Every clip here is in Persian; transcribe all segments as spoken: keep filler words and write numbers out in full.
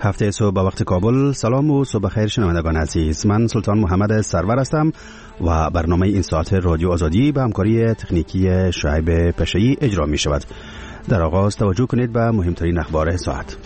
هفته صبح به وقت کابل. سلام و صبح خیر شنوندگان عزیز. من سلطان محمد سرور هستم و برنامه این ساعت رادیو آزادی به همکاری تکنیکی شعیب پشه‌ای اجرا می شود. در آغاز توجه کنید به مهمترین اخبار ساعت.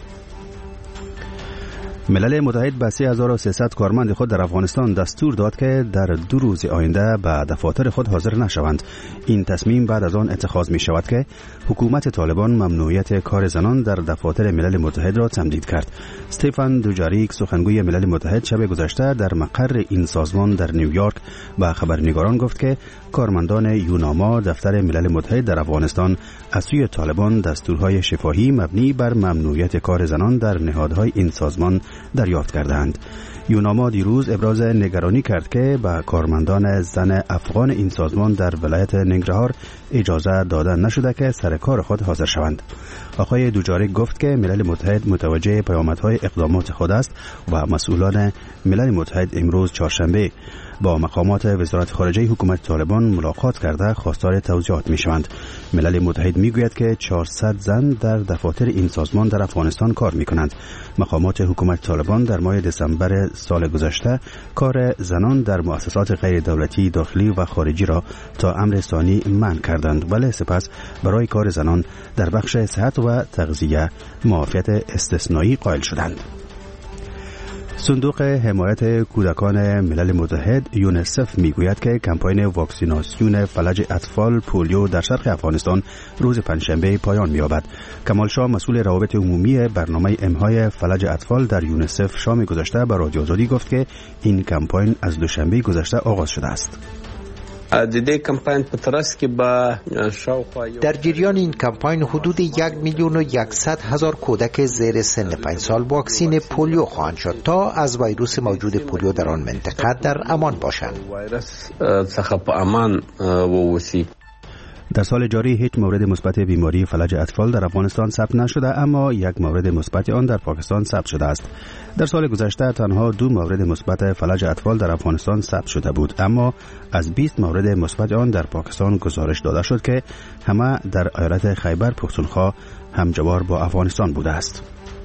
ملل متحد به سه هزار و سیصد کارمند خود در افغانستان دستور داد که در دو روز آینده به دفاتر خود حاضر نشوند. این تصمیم بعد از آن اتخاذ می شود که حکومت طالبان ممنوعیت کار زنان در دفاتر ملل متحد را تمدید کرد. استفان دوجاریک سخنگوی ملل متحد شب گذشته در مقر این سازمان در نیویورک به خبرنگاران گفت که کارمندان یوناما دفتر ملل متحد در افغانستان از سوی طالبان دستورهای شفاهی مبنی بر ممنوعیت کار زنان در نهادهای این سازمان دریافت کردند. یوناما دیروز ابراز نگرانی کرد که به کارمندان زن افغان این سازمان در ولایت ننگرهار اجازه داده نشده که سر کار خود حاضر شوند. آقای دوجاریک گفت که ملل متحد متوجه پیامدهای اقدامات خود است و مسئولان ملل متحد امروز چهارشنبه با مقامات وزارت خارجه حکومت طالبان ملاقات کرده خواستار توضیحات می شوند. ملل متحد می گوید که چهارصد زن در دفاتر این سازمان در افغانستان کار می کنند. مقامات حکومت طالبان در ماه دسامبر سال گذشته کار زنان در مؤسسات غیر دولتی داخلی و خارجی را تا امر ثانی منع کردند، ولی سپس برای کار زنان در بخش صحت و تغذیه معافیت استثنایی قائل شدند. صندوق حمایت کودکان ملل متحد یونیسف میگوید که کمپاین واکسیناسیون فلج اطفال پولیو در شرق افغانستان روز پنجشنبه پایان می‌یابد. کمال شاه مسئول روابط عمومی برنامه امهای فلج اطفال در یونیسف شام گذشته به رادیو آزادی گفت که این کمپاین از دوشنبه گذشته آغاز شده است. در جریان این کمپاین حدود یک میلیون و یکصد هزار کودک زیر سن پنج سال واکسین پولیو خواهند شد تا از ویروس موجود پولیو در آن منطقه در امان باشند. در سال جاری هیچ مورد مثبت بیماری فلج اطفال در افغانستان ثبت نشده، اما یک مورد مثبت آن در پاکستان ثبت شده است. در سال گذشته تنها دو مورد مثبت فلج اطفال در افغانستان ثبت شده بود، اما از بیست مورد مثبت آن در پاکستان گزارش داده شد که همه در ایالت خیبر پختونخوا همجوار با افغانستان بوده است.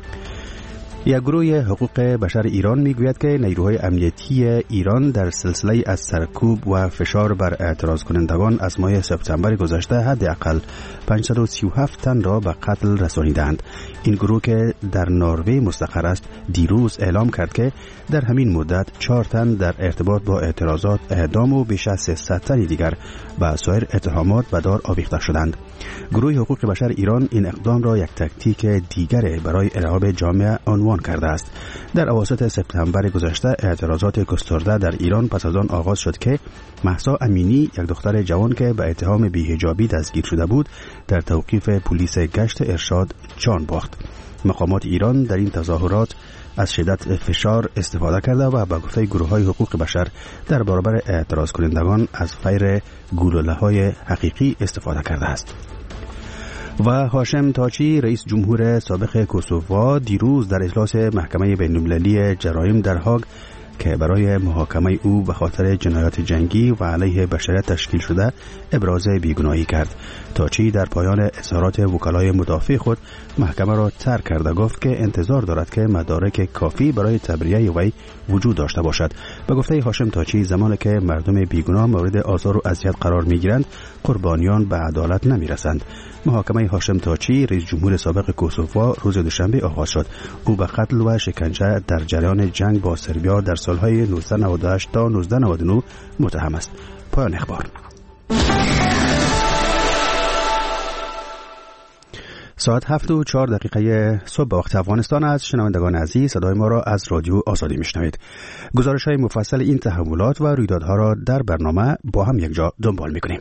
یک گروه حقوق بشر ایران میگوید که نیروهای امنیتی ایران در سلسله از سرکوب و فشار بر اعتراض کنندگان از ماه سپتامبر گذشته حداقل پانصد و سی و هفت تن را به قتل رسانیدند. این گروه که در نروژ مستقر است دیروز اعلام کرد که در همین مدت چهار تن در ارتباط با اعتراضات اعدام و بیش از سیصد تن دیگر به سایر اتهامات به دار آویخته شدند. گروه حقوق بشر ایران این اقدام را یک تاکتیک دیگر برای ارهاب جامعه عنوان کرده است. در اواسط سپتامبر گذشته اعتراضات گسترده در ایران پس از آن آغاز شد که مهسا امینی، یک دختر جوان که به اتهام بی‌حجابی دستگیر شده بود، در توقیف پلیس گشت ارشاد جان باخت. مقامات ایران در این تظاهرات از شدت فشار استفاده کرده و به گفته گروه‌های حقوق بشر در برابر اعتراض کنندگان از فیر گلوله‌های حقیقی استفاده کرده است. و هاشم تاچی رئیس جمهور سابق کوسوو دیروز در اجلاس محکمه بین‌المللی جرایم در هاگ که برای محاکمه او به خاطر جنایات جنگی و علیه بشریت تشکیل شده ابراز بیگناهی کرد. تاچی در پایان اظهارات وکلای مدافع خود محکمه را ترک کرده گفت که انتظار دارد که مدارک کافی برای تبرئه وی وجود داشته باشد. به گفته هاشم تاچی زمانی که مردم بیگناه مورد آزار و اذیت قرار میگیرند قربانیان به عدالت نمیرسند. محاکمه هاشم تاچی رئیس جمهور سابق کوسوو روز دوشنبه آغاز شد. او به قتل و شکنجه در جریان جنگ با سربیا در سالهای نوزده نود و هشت تا نوزده نود و نه متهم است. پایان اخبار. ساعت هفت و چهار دقیقه صبح به وقت افغانستان است. شنوندگان عزیز، صدای ما را از رادیو آزادی میشنوید. گزارش های مفصل این تحولات و رویدادها را در برنامه با هم یک جا دنبال میکنیم.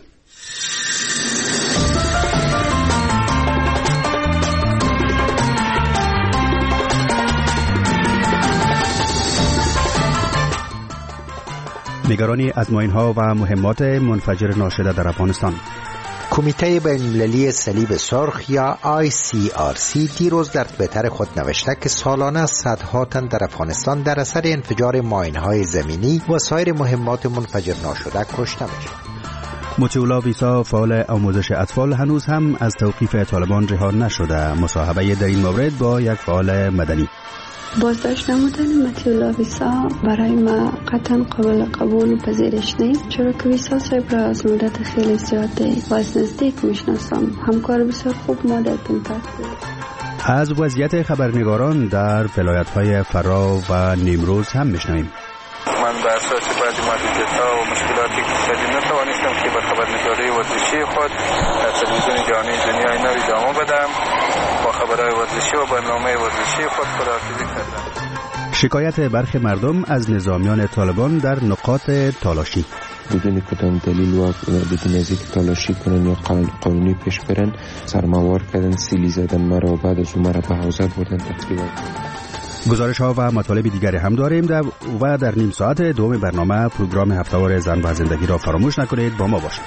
نگرانی ازمایش‌ها و مهمات منفجر ناشده در افغانستان. کمیته بین‌المللی صلیب سرخ یا آی سی آر سی دیروز در توییتر خود نوشته که سالانه صدها تن در افغانستان در اثر انفجار ماین‌های زمینی و سایر مهمات منفجر ناشده کشته می‌شوند. مطیع ویسا فعال آموزش اطفال هنوز هم از توقیف طالبان رها نشده. مصاحبه در این مورد با یک فعال مدنی. بازداشت نمودن مطلوب ویسا برای ما قطعا قابل قبول و پذیرش نیست، چرا که ویسا صاحب را از مدت خیلی زیاده و از نزدیک میشناسم. همکار بسیار خوب ما در کنتاکت بود. از وضعیت خبرنگاران در ولایت‌های فرا و نیمروز هم میشنویم. من به اساس بعضی محدودیت‌ها و مشکلات اقتصادی نتوانستم که به خبرنگاری ورزشی خود در تلویزیون جهانی دنیای نو ادامه بدم. با خبرهای ورزشی و برنامه ورزشی خود خداحافظی کردم. شکایت برخی مردم از نظامیان طالبان در نقاط تالاشی. بدون کدام دلیل و بدون از اینکه تلاشی کنن یا قانونی پیش برن سرموار کردن، سیلی زدن مرا، بعد از اون مرا به حوزه بردن تقریبا. گزارش ها و مطالب دیگری هم داریم در و در نیم ساعت دوم برنامه پروگرام هفته‌وار زن و زندگی را فراموش نکنید، با ما باشید.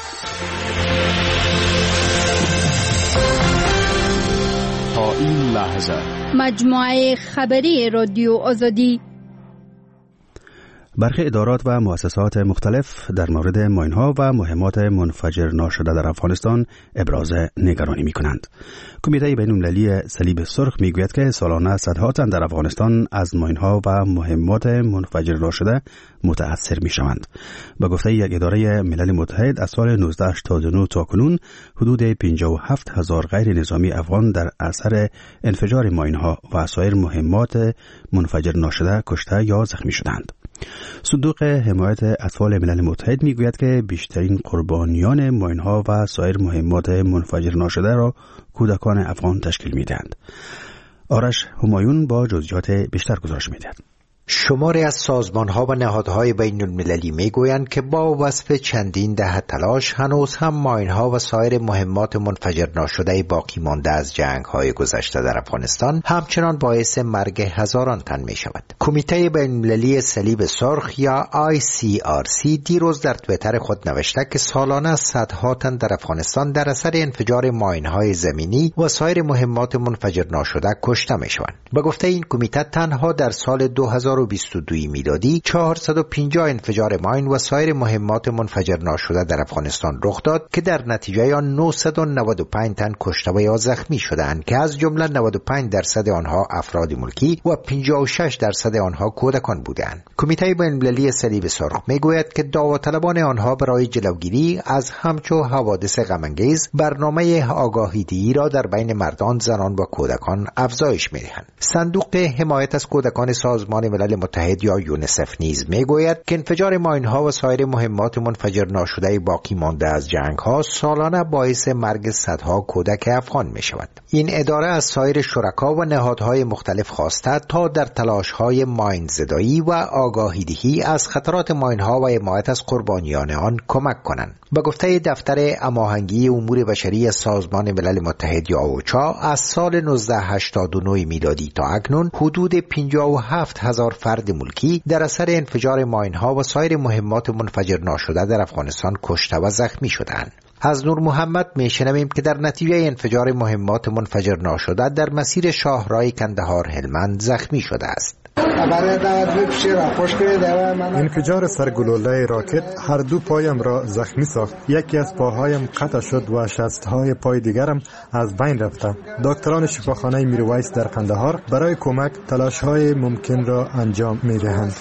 تا این لحظه مجموعه خبری رادیو آزادی. برخی ادارات و مؤسسات مختلف در مورد ماین‌ها و مهمات منفجر ناشده در افغانستان ابراز نگرانی می‌کنند. کمیته بین‌المللی صلیب سرخ می‌گوید که سالانه صدها تن در افغانستان از ماین‌ها و مهمات منفجر ناشده متأثر می‌شوند. به گفته یک اداره ملل متحد از سال نوزده هشتاد و نه تا کنون حدود پنجاه و هفت هزار غیر نظامی افغان در اثر انفجار ماین‌ها و سایر مهمات منفجر ناشده کشته یا زخمی شدند. صندوق حمایت اطفال ملل متحد میگوید که بیشترین قربانیان ماین‌ها و سایر مهمات منفجر ناشده را کودکان افغان تشکیل میدهند. آرش همایون با جزئیات بیشتر گزارش میدهد. شماری از سازمان‌ها و نهادهای بین‌المللی می‌گویند که با وصف چندین دهه تلاش هنوز هم ماین‌ها و سایر مهمات منفجر ناشده باقی مانده از جنگ‌های گذشته در افغانستان همچنان باعث مرگ هزاران تن می‌شود. کمیته بین‌المللی صلیب سرخ یا آی سی آر سی دیروز در توییتر خود نوشته که سالانه صدها تن در افغانستان در اثر انفجار ماین‌های زمینی و سایر مهمات منفجر ناشده کشته می‌شوند. به گفته این کمیته تنها در سال دو هزار و بیست و دو میلادی چهارصد و پنجاه انفجار ماین و سایر مهمات منفجر ناشده در افغانستان رخ داد که در نتیجه آن نهصد و نود و پنج تن کشته و یا زخمی شدند که از جمله نود و پنج درصد آنها افراد ملکی و پنجاه و شش درصد آنها کودکان بودند. کمیته بین‌المللی صلیب سرخ میگوید که داوطلبان آنها برای جلوگیری از همچو حوادث غم‌انگیز برنامه آگاهی‌دهی را در بین مردان، زنان و کودکان افزایش می‌دهند. صندوق حمایت از کودکان سازمان ملل متحد یا یونیسف نیز میگوید که انفجار ماین‌ها و سایر مهمات منفجر ناشده باقی مانده از جنگ‌ها سالانه باعث مرگ صدها کودک افغان می‌شود. این اداره از سایر شرکا و نهادهای مختلف خواسته تا در تلاش‌های ماین زدایی و آگاهی‌دهی از خطرات ماین‌ها و حمایت از قربانیان آن کمک کنند. به گفته دفتر هماهنگی امور بشری سازمان ملل متحد یا اوچا از سال نوزده هشتاد و نه میلادی تا اکنون حدود پنجاه و هفت هزار فرد ملکی در اثر انفجار ماین‌ها و سایر مهمات منفجر ناشده در افغانستان کشته و زخمی شدند. از نور محمد میشنویم که در نتیجه انفجار مهمات منفجر ناشده در مسیر شاهراه کندهار هلمند زخمی شده است. انفجار سرگلوله راکت هر دو پایم را زخمی ساخت. یکی از پاهایم قطع شد و شستهای پای دیگرم از بین رفته. دکتران شفاخانه میرویس در قندهار برای کمک تلاش‌های ممکن را انجام می‌دهند.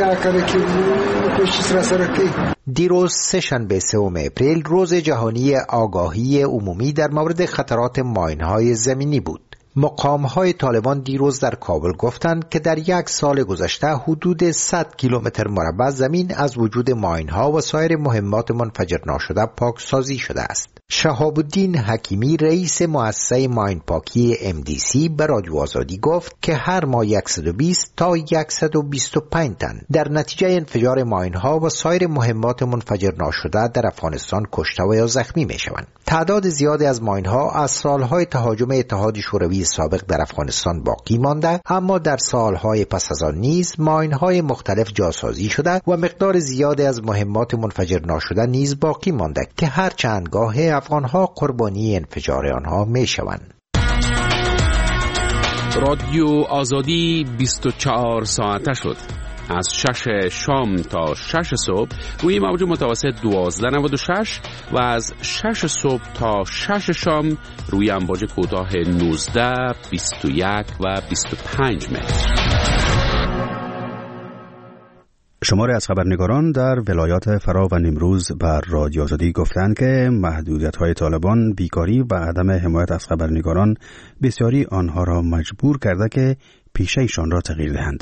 دیروز سه‌شنبه سوم اپریل روز جهانی آگاهی عمومی در مورد خطرات ماین‌های زمینی بود. مقام‌های طالبان دیروز در کابل گفتند که در یک سال گذشته حدود صد کیلومتر مربع زمین از وجود ماین‌ها و سایر مهمات منفجر ناشده پاکسازی شده است. شهاب الدین حکیمی رئیس مؤسسه ماین پاکی ام دی سی به رادیو آزادی گفت که هر ماه صد و بیست تا صد و بیست و پنج تن در نتیجه انفجار ماین‌ها و سایر مهمات منفجر ناشده در افغانستان کشته و یا زخمی می‌شوند. تعداد زیادی از ماین‌ها از سالهای تهاجم اتحاد شوروی سابق در افغانستان باقی مانده، اما در سالهای پس از آن نیز ماین‌های مختلف جاسازی شده و مقدار زیادی از مهمات منفجر ناشده نیز باقی مانده که هر چند گاه افغان‌ها قربانی انفجار آنها می‌شوند. رادیو آزادی بیست و چهار ساعته شد. از شش شام تا شش صبح روی موج متوسط دوازده نود و شش و از شش صبح تا شش شام روی امواج کوتاه نوزده، بیست و یک و بیست و پنج متر. شماری از خبرنگاران در ولایات فرا و نیمروز بر رادیو آزادی گفتند که محدودیت‌های طالبان، بیکاری و عدم حمایت از خبرنگاران بسیاری آنها را مجبور کرده که پیشه‌شان را تغییر دهند.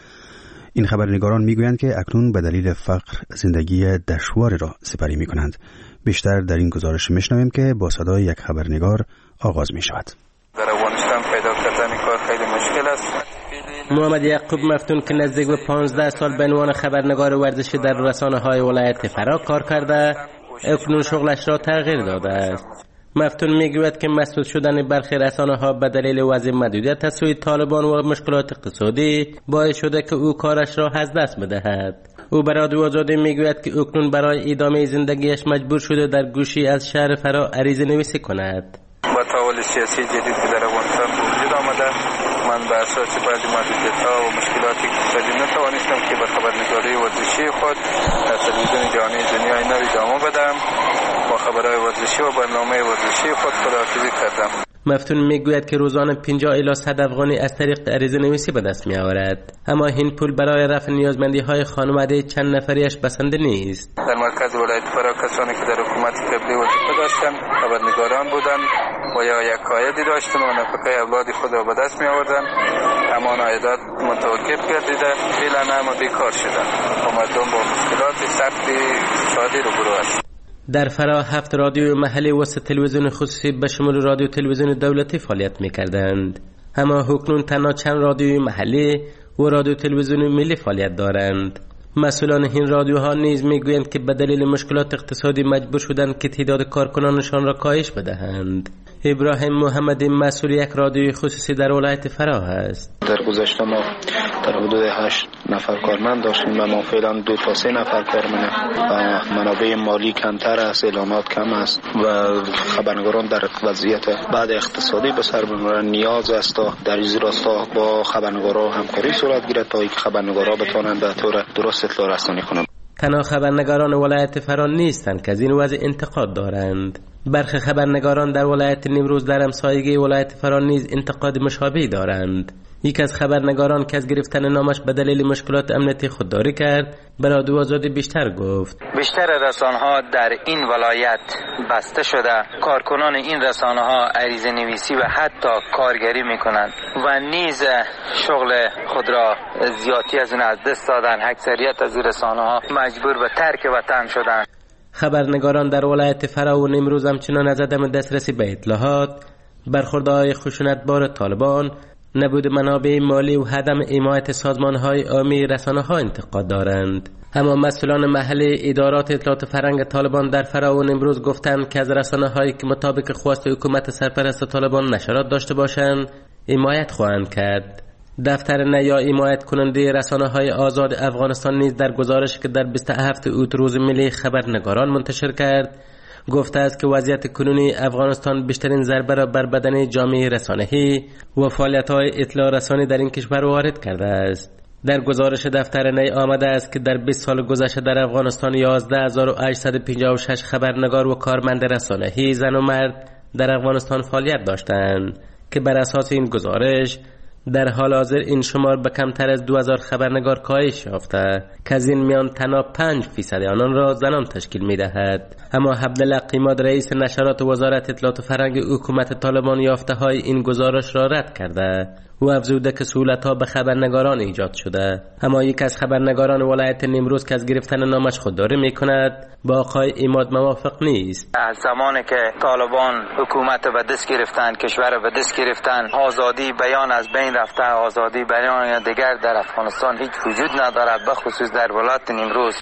این خبرنگاران میگویند که اکنون به دلیل فقر زندگی دشواری را سپری می‌کنند. بیشتر در این گزارش می‌شنویم که با صدای یک خبرنگار آغاز می‌شود. در افغانستان پیدا کردن کار خیلی مشکل است. محمد یعقوب مفتون که نزدیک به پانزده سال به عنوان خبرنگار ورزشی در رسانه‌های ولایت فرا کار کرده، اکنون شغلش را تغییر داده است. مفتون میگوید که مسدود شدن برخی رسانه‌ها به دلیل وضع محدودیت از سوی طالبان و مشکلات اقتصادی باعث شده که او کارش را از دست بدهد. او به رادیو آزادی میگوید که اکنون برای ادامه زندگیش مجبور شده در گوشی از شهر فرا عریضه نویسی کند. با تحول سیاسی جدید که در افغانستان وجود آمده، من به اساس بعضی محدودیت‌ها و مشکلات اقتصادی نتوانستم که به خبرنگاری ورزشی خود در تلویزیون جهانی دنیای نو ادامه بدم. با خبرهای ورزشی و برنامه ورزشی خود خداحافظی کردم. مفتون میگوید که روزانه پنجاه الی صد افغانی از طریق عریضه نویسی به دست می آورد، اما این پول برای رفع نیازمندی های خانواده چند نفریش بسنده نیست. در مرکز ولایت فرا کسانی که در حکومت قبلی وظیفه داشتند خبرنگاران بودند و یا یک عایدی داشتند و نفقه اولاد خود را به دست می آوردند، اما عایدات متوقف گردیده، فعلا همه بیکار شدند و مردم با مشکلات سخت اقتصادی روبرو است. در فرا هفت رادیو محلی و سه تلویزیون خصوصی به شمول رادیو تلویزیون دولتی فعالیت می‌کردند، اما اکنون تنها چند رادیوی محلی و رادیو تلویزیون ملی فعالیت دارند. مسئولان این رادیوها نیز میگویند که به دلیل مشکلات اقتصادی مجبور شدند که تعداد کارکنانشان را کاهش بدهند. ابراهیم محمدی مسئول یک رادیوی خصوصی در ولایت فرا است. در گذشته ما در حدود هشت نفر کارمند داشتیم و ما فعلا دو تا سه نفر کارمند و منابع مالی کمتر است، اعلانات کم است و خبرنگاران در وضعیت بعد اقتصادی به سر میبرند. نیاز است تا در این راستا با خبرنگاران همکاری صورت گیرد تا اینکه خبرنگاران بتوانند به طور درست اطلاع رسانی کنند. تنها خبرنگاران ولایت فرا نیستند که از این وضع انتقاد دارند. برخی خبرنگاران در ولایت نیمروز در همسایگی ولایت فرا نیز انتقاد مشابهی دارند. یکی از خبرنگاران که از گرفتن نامش به دلیل مشکلات امنیتی خودداری کرد، به رادیو آزادی بیشتر گفت. بیشتر رسانه‌ها در این ولایت بسته شده، کارکنان این رسانه‌ها عریضه نویسی و حتی کارگری میکنند و نیز شغل خود را زیادی از اون از دست دادن. اکثریت از این رسانه‌ها مجبور به ترک وطن شدند. خبرنگاران در ولایت فرا و نیمروز همچنان از عدم دسترسی به اطلاعات، برخوردهای خشونتبار طالبان، نبود منابع مالی و عدم حمایت سازمان‌های عامی رسانه‌ها انتقاد دارند. اما مسئولان محلی ادارات اطلاعات فرهنگ طالبان در فرا و نیمروز گفتند که از رسانه‌هایی که مطابق خواست حکومت سرپرست طالبان نشرات داشته باشند حمایت خواهند کرد. دفتر نیا حمایت کننده رسانه‌های آزاد افغانستان نیز در گزارشی که در بیست و هفتم اوت روز ملی خبرنگاران منتشر کرد گفته است که وضعیت کنونی افغانستان بیشترین ضربه را بر بدن جامعه رسانه‌ای و فعالیت‌های اطلاع رسانی در این کشور وارد کرده است. در گزارش دفتر نی آمده است که در بیست سال گذشته در افغانستان یازده هزار و هشتصد و پنجاه و شش خبرنگار و کارمند رسانه‌ای زن و مرد در افغانستان فعالیت داشتند که بر اساس این گزارش در حال حاضر این شمار به کمتر از دو هزار خبرنگار کاهش یافته که از این میان تنها پنج فیصد آنان را زنان تشکیل می‌دهد. اما عبدالله قیماد رئیس نشرات وزارت اطلاعات و فرهنگ حکومت طالبان یافته های این گزارش را رد کرده و افزوده که سهولت‌ها به خبرنگاران ایجاد شده. اما یک از خبرنگاران ولایت نیمروز که از گرفتن نامش خودداری می‌کند با آقای عماد موافق نیست. از زمانی که طالبان حکومت به دست گرفتن، کشور به دست گرفتن، آزادی بیان از بین رفته، آزادی بیان دیگر در افغانستان هیچ وجود ندارد، به خصوص در ولایت نیمروز.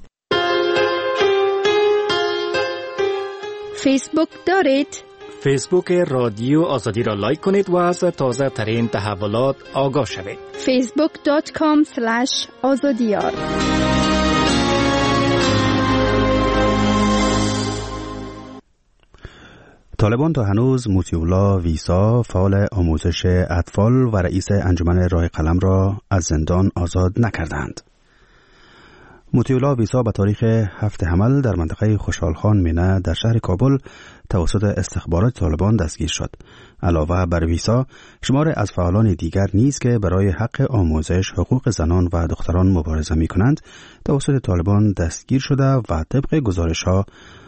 فیسبوک دارید؟ فیسبوک رادیو آزادی را لایک کنید و از تازه ترین تحولات آگاه شوید. فیسبوک دات کام اسلش آزادیار. طالبان تا هنوز موسیولا ویسا فعال آموزش اطفال و رئیس انجمن راه قلم را از زندان آزاد نکردند. موتیولا ویسا به تاریخ هفت حمل در منطقه خوشحال خان مینه در شهر کابل توسط استخبارات طالبان دستگیر شد. علاوه بر ویسا، شمار از فعالان دیگر نیز که برای حق آموزش، حقوق زنان و دختران مبارزه می کنند توسط طالبان دستگیر شده و طبق گزارش‌ها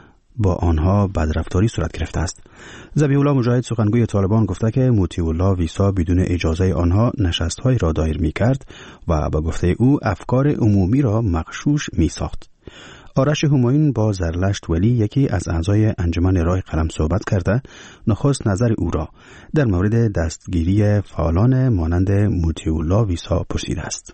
با آنها بدرفتاری صورت گرفته است. ذبیح‌الله مجاهد سخنگوی طالبان گفته که موتیولا ویسا بدون اجازه آنها نشست‌های را دایر می‌کرد و به گفته او افکار عمومی را مغشوش می‌ساخت. آرش همایون با زرلشت ولی یکی از اعضای انجمن راه قلم صحبت کرده نخست نظر او را در مورد دستگیری فعالان مانند موتیولا ویسا پرسیده است.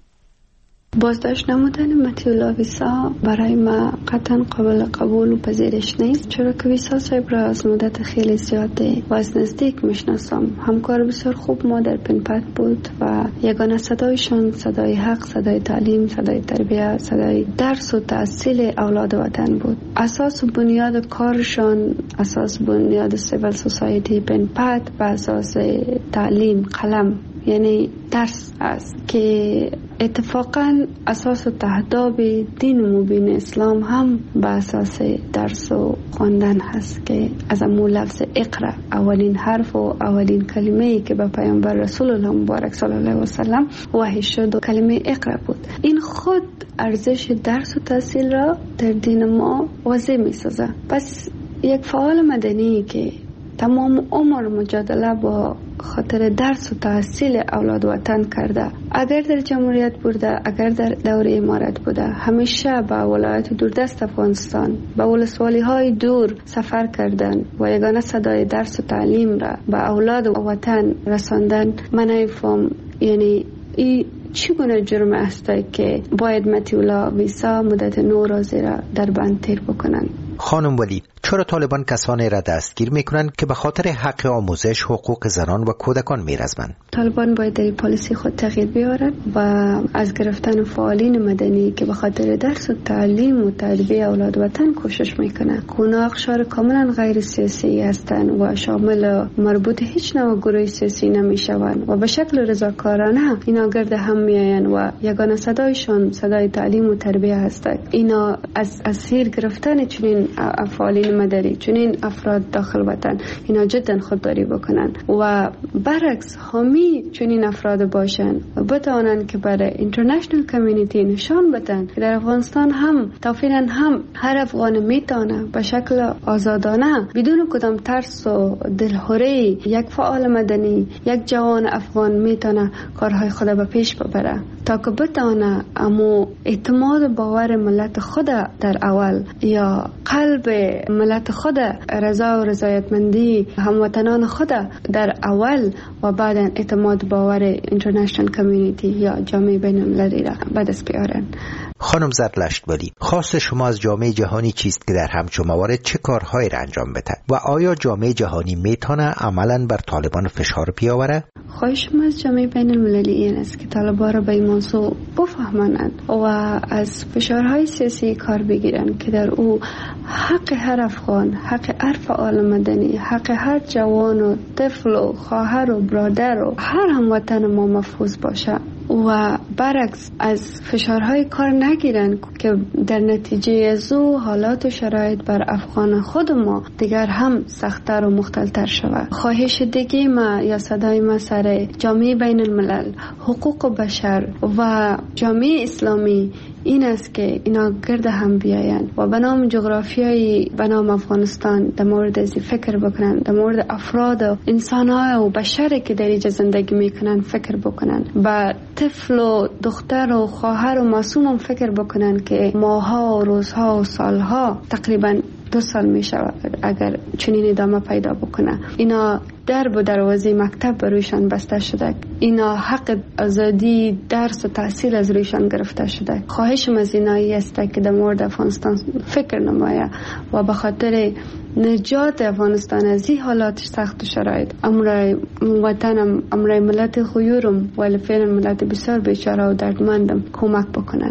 بازداشت نمودن موتیولا ویسا برای ما قطعا قابل قبول و پذیرش نیست، چرا که ویسا صاحب را از مدت خیلی زیاده و از نزدیک میشناسم. همکار بسیار خوب ما در پنپت بود و یگانه صدایشان صدای حق، صدای تعلیم، صدای تربیت، صدای درس و تحصیل اولاد وطن بود. اساس و بنیاد کارشان، اساس بنیاد سیویل سوسایتی پنپت و اساس تعلیم قلم یعنی درس است که اتفاقا اساس و تهداب دین مبین اسلام هم به اساس درس و خواندن هست که از امو لفظ اقرا اولین حرف و اولین کلمه‌ای که به پیامبر رسول الله مبارک صلی الله علیه و سلم وحی شد و کلمه اقرا بود. این خود ارزش درس و تحصیل را در دین ما واضح می‌سازه. پس یک فعال مدنی که تمام عمر مجادله با خاطر درس و تحصیل اولاد وطن کرده، اگر در جمهوریت بوده، اگر در دوره امارت بوده، همیشه به ولایت دوردست افغانستان، به ولسوالی های دور سفر کردن و یگانه صدای درس و تعلیم را به اولاد وطن رساندن. من نمی‌فهم یعنی این چگونه جرم است که باید موتیولا ویسا مدت نو روزه را در بند تیر بکنند. خانم ولی، چرا طالبان کسانی را دستگیر میکنند که به خاطر حق آموزش، حقوق زنان و کودکان میرزمند؟ طالبان باید در پالیسی خود تغییر بیارند و از گرفتن فعالین مدنی که به خاطر درس و تعلیم و تربیت اولاد وطن کوشش میکنند، اونا اقشار کاملا غیر سیاسی هستند و شامل مربوط هیچ نوع گروه سیاسی نمیشوند و به شکل رضاکارانه اینا گرد هم میآیند و یگانه صدایشان صدای تعلیم و تربیت هستند. اینا از اسیر گرفتن چنین فعالین مدنی، چنین افراد داخل وطن، اینا جدا خودداری بکنن و برعکس حامی چنین افراد باشن و بتوانن که برای اینترنشنال کمیونیتی نشان بدن که در افغانستان هم توفیقاً هم هر افغان میتونه به شکل آزادانه بدون کدام ترس و دلهوری یک فعال مدنی، یک جوان افغان میتونه کارهای خود به پیش ببره تا که بتونه امو اعتماد باور ملت خود در اول یا قلب ملت خود، رضا و رضایتمندی هموطنان خود در اول و بعد اعتماد باور اینترنشنال کمیونیتی یا جامعه بین المللی را به دست بیارن. خانم زرلشت ولی، خواست شما از جامعه جهانی چیست که در همچون موارد چه کارهایی را انجام بده و آیا جامعه جهانی میتونه عملاً بر طالبان فشار بیاوره؟ خواهشم از جامعه بین المللی این است که طالبان را به این موضوع بفهمانند و از فشارهای سیاسی کار بگیرند که در او حق هر افغان، حق هر فعال مدنی، حق هر جوان و طفل و خواهر و برادر و هر هموطن ما محفوظ باشه و برعکس از فشارهای کار نگیرن که در نتیجه از او حالات و شرایط بر افغان خود ما دیگر هم سخت‌تر و مختل‌تر شود. خواهش دیگه ما یا صدای ما سر جامعه بین الملل، حقوق بشر و جامعه اسلامی این است که اینا گرد هم بیاین و به نام جغرافیایی به نام افغانستان در مورد ازی فکر بکنن، در مورد افراد و انسان‌های و بشری که در اینجا زندگی میکنن فکر بکنن، با طفل و دختر و خواهر و معصوم فکر بکنن که ماها و روزها و سالها تقریبا دو سال می شود اگر چنین ادامه پیدا بکنه. اینا درب و دروازه مکتب برویشان بسته شده، اینا حق آزادی درس و تحصیل از رویشان گرفته شده. خواهشم از اینایی است که در مورد افغانستان فکر نمایه و به خاطر نجات افغانستان از این حالات سخت و شرایط امرای وطنم، امرای ملت خویورم ولی فعلا ملت بسیار بیچاره و دردمندم کمک بکنن.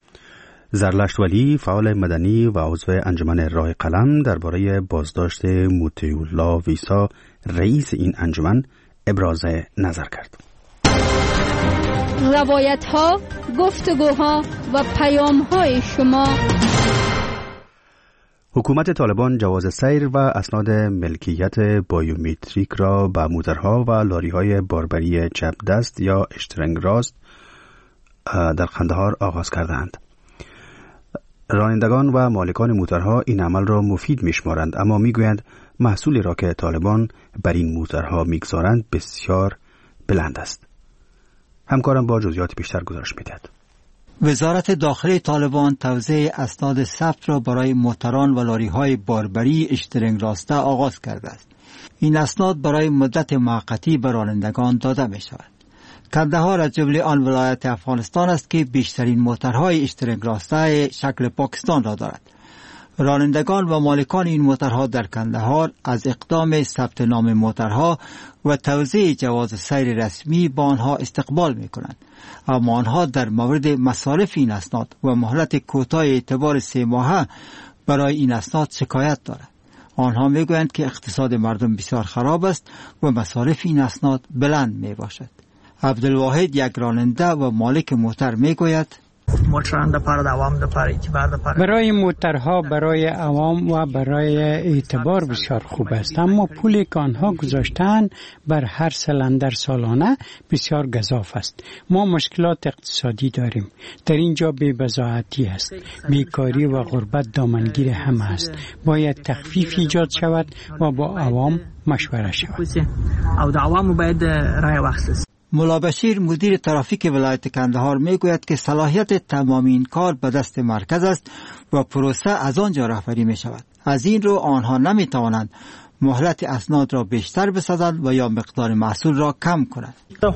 زرلشت ولی، فعال مدنی و عضو انجمن راه قلم، درباره بازداشت موتیولا ویسا رئیس این انجمن ابراز نظر کرد. روایت ها، گفتگوها و پیام های شما. حکومت طالبان جواز سیر و اسناد ملکیت بایومتریک را به موترها و لاری‌های باربری چپ دست یا اشترنگ راست در قندهار آغاز کردند. رانندگان و مالکان موترها این عمل را مفید می‌شمارند، اما می‌گویند محصولی را که طالبان بر این موترها می‌گذارند بسیار بلند است. همکارم با جزئیات بیشتر گزارش می‌دهد. وزارت داخلی طالبان توزیع اسناد ثبت را برای موتران و لاری‌های باربری اشترنگ راسته آغاز کرده است. این اسناد برای مدت موقتی به رانندگان داده می‌شود. کندهار از جمله آن ولایت افغانستان است که بیشترین موترهای اشترنگ راسته شکل پاکستان را دارد. رانندگان و مالکان این موترها در کندهار از اقدام ثبت نام موترها و توزیع جواز سیر رسمی با آنها استقبال می‌کنند، اما آنها در مورد مصارف این اسناد و مهلت کوتاه اعتبار سه ماهه برای این اسناد شکایت دارند. آنها می‌گویند که اقتصاد مردم بسیار خراب است و مصارف این اسناد بلند میباشد. عبدالواحد یک راننده و مالک موتر میگوید برای موترها برای عوام و برای اعتبار بسیار خوب است، اما پولی که آنها گذاشتن بر هر سلندر سالانه بسیار گزاف است. ما مشکلات اقتصادی داریم. در اینجا بی‌بضاعتی است، بیکاری و غربت دامنگیر همه است. باید تخفیف ایجاد شود و با عوام مشوره شود. او د عوامو باید رای واخیستل. مولا بشیر مدیر ترافیک ولایت کندهار میگوید که صلاحیت تمام این کار به دست مرکز است و پروسه از آنجا رهبری می شود. از این رو آنها نمی توانند مهلت اسناد را بیشتر بسازند و یا مقدار محصول را کم کنند.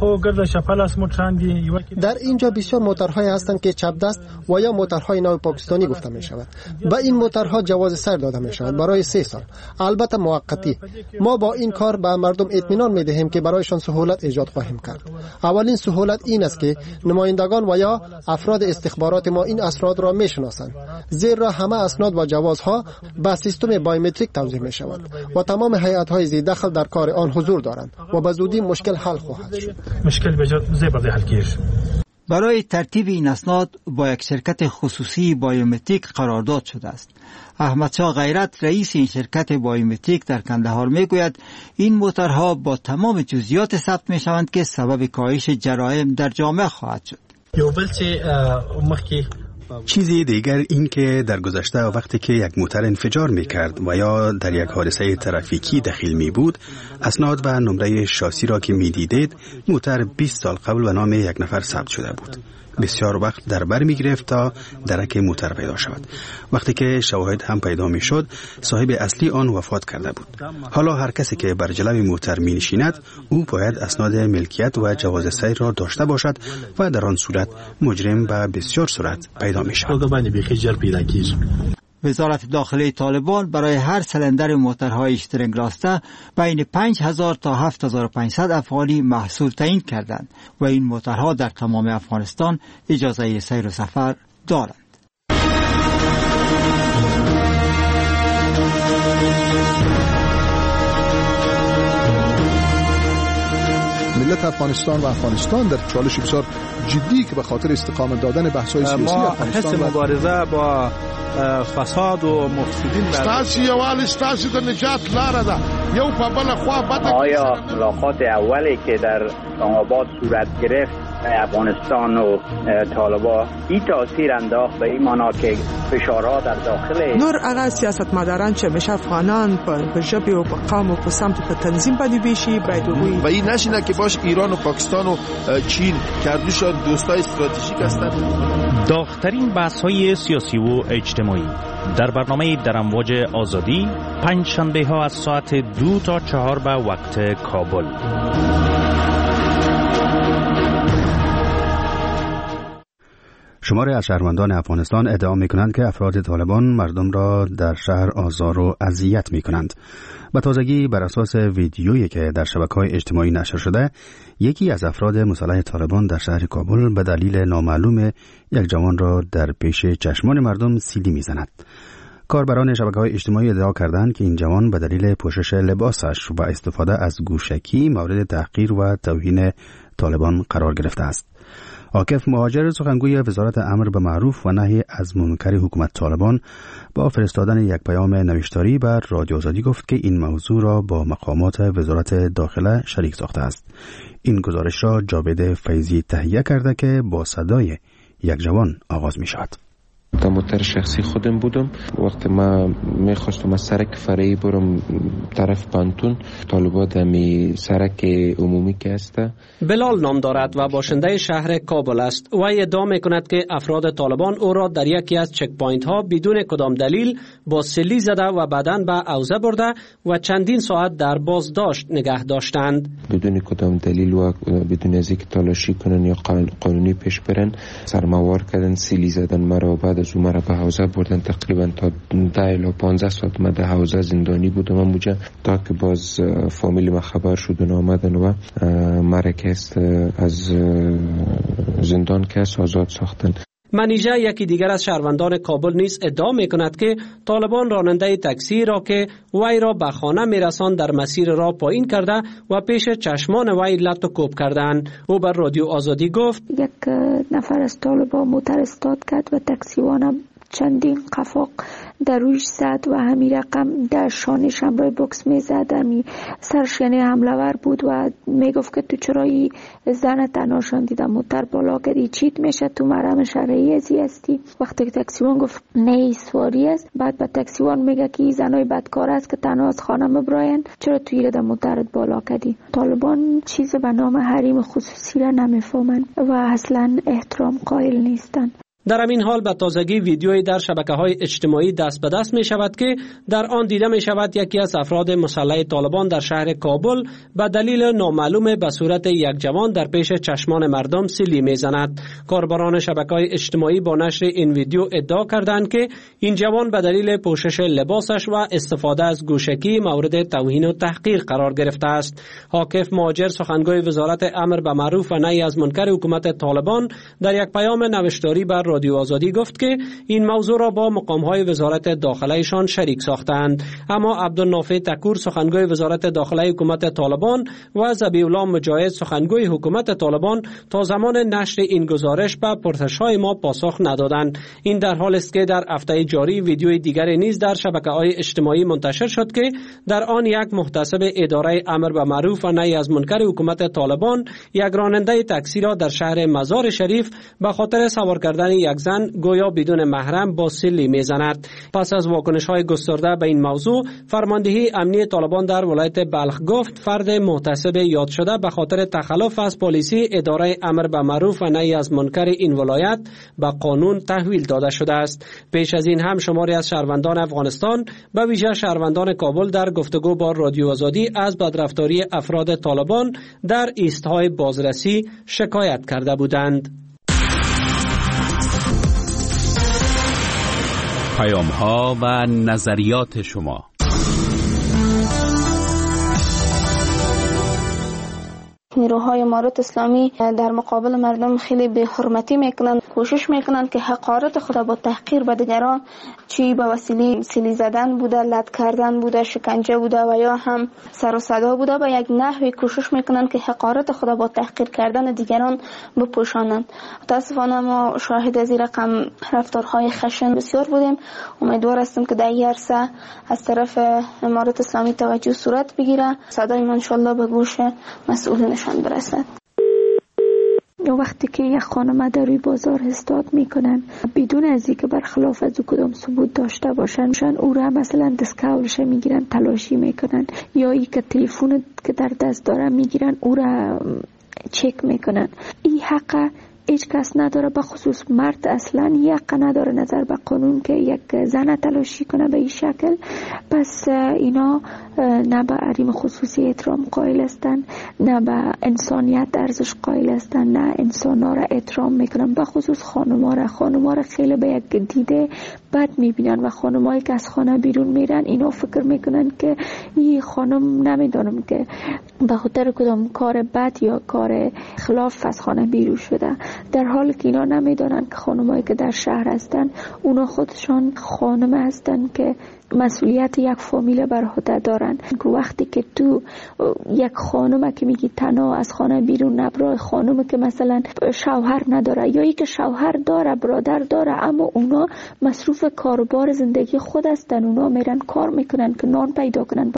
در اینجا بسیار موترهای هستند که چپ دست و یا موترهای نو پاکستانی گفته می شود. به این موترها جواز سیر داده می شود برای سه سال، البته موقتی. ما با این کار به مردم اطمینان می دهیم که برایشان سهولت ایجاد خواهیم کرد. اولین سهولت این است که نمایندگان و یا افراد استخبارات ما این اسناد را می شناسند، زیرا همه اسناد و جوازها به سیستم بایومتریک توزیع می شود و تمام هیئت‌های ذی دخل در کار آن حضور دارند و به زودی مشکل حل خواهد شد. مشکل بجد حل کیش. برای ترتیب این اسناد با یک شرکت خصوصی بایومتریک قرارداد شده است. احمدشاه غیرت رئیس این شرکت بایومتریک در کندهار میگوید این موترها با تمام جزئیات ثبت می شوند که سبب کاهش جرایم در جامعه خواهد شد. یو بل چې مخکې چیزی دیگر این که در گذشته وقتی که یک موتر انفجار می کرد و یا در یک حادثه ترافیکی دخیل می بود، اسناد و نمره شاسی را که می دیدید موتر بیست سال قبل به نام یک نفر ثبت شده بود. بسیار وقت در بر می گرفت تا درک موتر پیدا شود. وقتی که شواهد هم پیدا می شد، صاحب اصلی آن وفات کرده بود. حالا هر کسی که بر جلوی موتر می نشیند، او باید اسناد ملکیت و جواز سیر را داشته باشد و در آن صورت مجرم به بسیار سرعت پیدا می شود. وزارت داخلی طالبان برای هر سلندر موترهای اشترنگ راسته بین پنج هزار تا هفت هزار و پانصد افغانی محصول تعیین کردند و این موترها در تمام افغانستان اجازه سیر و سفر دارند. ملت افغانستان و افغانستان در چالش بسیار جدی که به خاطر استقامت دادن بحث‌های سیاسی افغانستان ما حس مبارزه با فساد و مفسدین ستاسي یوال ستاسي د نجات لاره ده یو په بل خوا بده. آیا ملاقات اولی که در اسلام‌آباد صورت گرفت افغانستان و طالبان این تاثیر انداخت به این معنا که فشارها در داخل نور هغه سیاستمداران چې مشه افغانان په ژبه او په قوم او په سمت په تنظیم باندې بشي باید و این نشینه که باش ایران و پاکستان و چین کردوشان دوستای استراتژیک هستند. داغ‌ترین بحث‌های سیاسی و اجتماعی در برنامه در امواج آزادی پنج شنبه ها از ساعت دو تا چهار به وقت کابل. شماری از شهروندان افغانستان ادعا می‌کنند که افراد طالبان مردم را در شهر آزار و اذیت می‌کنند. به تازگی بر اساس ویدیویی که در شبکه‌های اجتماعی نشر شده، یکی از افراد مسلح طالبان در شهر کابل به دلیل نامعلوم یک جوان را در پیش چشمان مردم سیلی می‌زند. کاربران شبکه‌های اجتماعی ادعا کردند که این جوان به دلیل پوشش لباسش و استفاده از گوشکی مورد تحقیر و توهین طالبان قرار گرفته است. عاکف مهاجر سخنگوی وزارت امر به معروف و نهی از منکر حکومت طالبان با فرستادن یک پیام نوشتاری بر رادیو آزادی گفت که این موضوع را با مقامات وزارت داخله شریک ساخته است. این گزارش را جاوید فیضی تهیه کرده که با صدای یک جوان آغاز می شود. در موتر شخصی خودم بودم. وقتی ما میخواستم از سرک فرعی برم طرف پانتون، طالبا دمی سرک عمومی که است. بلال نام دارد و باشنده شهر کابل است. و ادعا میکند که افراد طالبان او را در یکی از چک پوینت ها بدون کدام دلیل با سلی زده و بعداً به اوضه برده و چندین ساعت در بازداشت نگه داشتند. بدون کدام دلیل و بدون از اینکه تلاشی کنن یا قانونی پیش برن سرموار کردن، سلی زدن مرا. بعد از اون مرا به حوزه بردن. تقریبا تا ده الی پانزده ساعت من در حوزه زندانی بودم اونجا تا که باز فامیل ما خبر شدن آمدن و مرا که از زندان که آزاد ساختن. منیژه یکی دیگر از شهروندان کابل نیز ادعا می کند که طالبان راننده تاکسی را که وی را به خانه می رساند در مسیر را پایین کرده و پیش چشمان وی لط و کوب کردند. او بر رادیو آزادی گفت یک نفر از طالبان موتر استارت کرد و تاکسیوانم چندین قفاق در رویش زد و همین رقم در شانش هم روی بکس می زد. همین سرش یعنی حمله‌ور بود و می گفت که تو چرایی زن تناشان دیدم موتر بالا کردی چیت میشه تو مرم شرعی ازی هستی. وقتی که تاکسیوان گفت نه سواری است، بعد به تاکسیوان میگه که این زنای بدکار است که تنها از خانه مبراین، چرا توی رد موترت بالا کردی. طالبان چیز به نام حریم خصوصی را نمیفهمند و اصلا احترام قائل نیستند. در همین حال به تازگی ویدیویی در شبکه‌های اجتماعی دست به دست می شود که در آن دیده می شود یکی از افراد مسلح طالبان در شهر کابل به دلیل نامعلوم به صورت یک جوان در پیش چشمان مردم سیلی می زند. کاربران شبکه‌های اجتماعی با نشر این ویدیو ادعا کردند که این جوان به دلیل پوشش لباسش و استفاده از گوشکی مورد توهین و تحقیر قرار گرفته است. عاکف مهاجر سخنگوی وزارت امر به معروف و نهی از منکر حکومت طالبان در یک پیام نوشتاری بر رادیو آزادی گفت که این موضوع را با مقام‌های وزارت داخله‌شان شریک ساختند. اما عبدالنافع تکور سخنگوی وزارت داخله حکومت طالبان و ذبیح الله مجاهد سخنگوی حکومت طالبان تا زمان نشر این گزارش به پرسش‌های ما پاسخ ندادند. این در حالی است که در هفته جاری ویدیوی دیگری نیز در شبکه‌های اجتماعی منتشر شد که در آن یک محتسب اداره امر به معروف و نهی از منکر حکومت طالبان یک راننده تاکسی را در شهر مزار شریف به خاطر سوار کردن یک زن گویا بدون محرم با سلی میزند. پس از واکنش‌های گسترده به این موضوع، فرماندهی امنی طالبان در ولایت بلخ گفت فرد محتسب یاد شده به خاطر تخلف از پلیسی اداره امر به معروف و نهی از منکر این ولایت به قانون تحویل داده شده است. پیش از این هم شماری از شهروندان افغانستان به ویژه شهروندان کابل در گفتگو با رادیو آزادی از بدرفتاری افراد طالبان در ایستهای بازرسی شکایت کرده بودند. پیام ها و نظریات شما. نیروهای امارات اسلامی در مقابل مردم خیلی به حرمتی میکنند، کوشش میکنند که حقارت خود با تحقیر به دیگران، چی به وسیله سیلی زدن بوده، لط کردن بوده، شکنجه بوده و یا هم سر و صدا بوده، به یک نحوی کوشش میکنند که حقارت خود با تحقیر کردن دیگران بپوشانند. متاسفانه ما شاهد از این رقم رفتارهای خشن بسیار بودیم. امیدوار هستم که در این عرصه از طرف امارات اسلامی توجه صورت بگیره، صدای ما ان شاء الله به گوش مسئولین برسد. وقتی که یک خانم در روی بازار استاد میکنن بدون از اینکه برخلاف از او کدام ثبوت داشته باشن، او را مثلا دستکولش میگیرن تلاشی میکنن، یا ای که تلفن که در دست داره میگیرن او را چک میکنن. این حق هیچ کس نداره، به خصوص مرد اصلا حق نداره نظر به قانون که یک زن تلاشی کنه به این شکل. پس اینا نه به حریم خصوصی احترام قائل هستن، نه به انسانیت ارزش قائل هستن، نه انسان ها را احترام میکنن، به خصوص خانم ها را. خانم ها را خیلی به یک دیده بد میبینن و خانمایی که از خانه بیرون میرن اینا فکر میکنن که این خانم نمیدونم که به خاطر کدام کار بد یا کار خلاف از خانه بیرون شده، در حالی که اینا نمیدونن که خانمایی که در شهر هستن اونا خودشان خانم هستن که مسئولیت یک فامیل بر عهده دارن. که وقتی که تو یک خانم که میگی تنها از خانه بیرون نبرای، خانم که مثلا شوهر نداره یا ای که شوهر داره برادر داره اما اونا مصروف کاربار زندگی خود هستن، اونا میرن کار میکنن که نان پیدا کنن.